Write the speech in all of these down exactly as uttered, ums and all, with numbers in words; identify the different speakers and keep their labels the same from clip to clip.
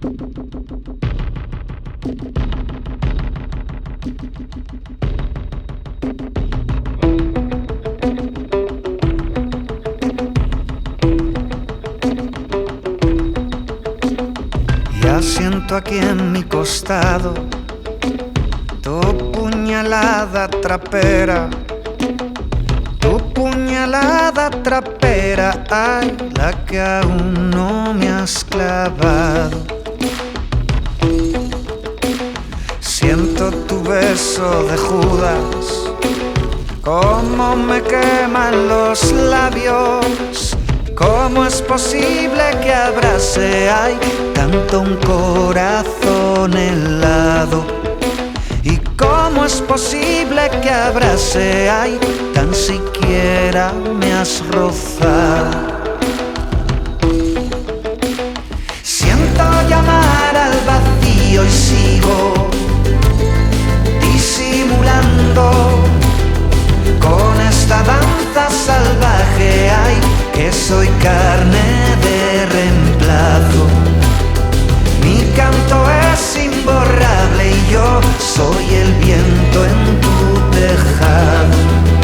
Speaker 1: Ya siento aquí en mi costado tu puñalada trapera, tu puñalada trapera, ay, la que aún no me has clavado. Siento tu beso de Judas, cómo me queman los labios. ¿Cómo es posible que abrace, ay, tanto un corazón helado? ¿Y cómo es posible que abrace, ay, tan siquiera me has rozado? Siento llamar al vacío y sigo disimulando con esta danza salvaje, ay, que soy carne de reemplazo. Mi canto es imborrable y yo soy el viento en tu tejado.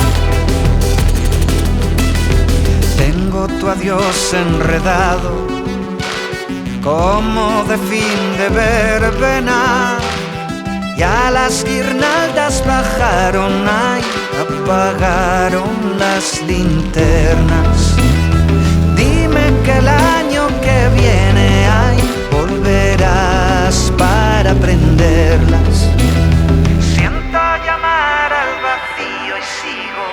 Speaker 1: Tengo tu adiós enredado como de fin de verbena, ya las guirnaldas bajaron, ay, apagaron las linternas. Dime que el año que viene, ay, volverás para prenderlas. Siento llamar al vacío y sigo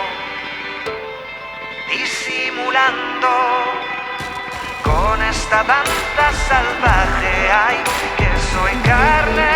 Speaker 1: disimulando con esta danza salvaje, ay, que soy carne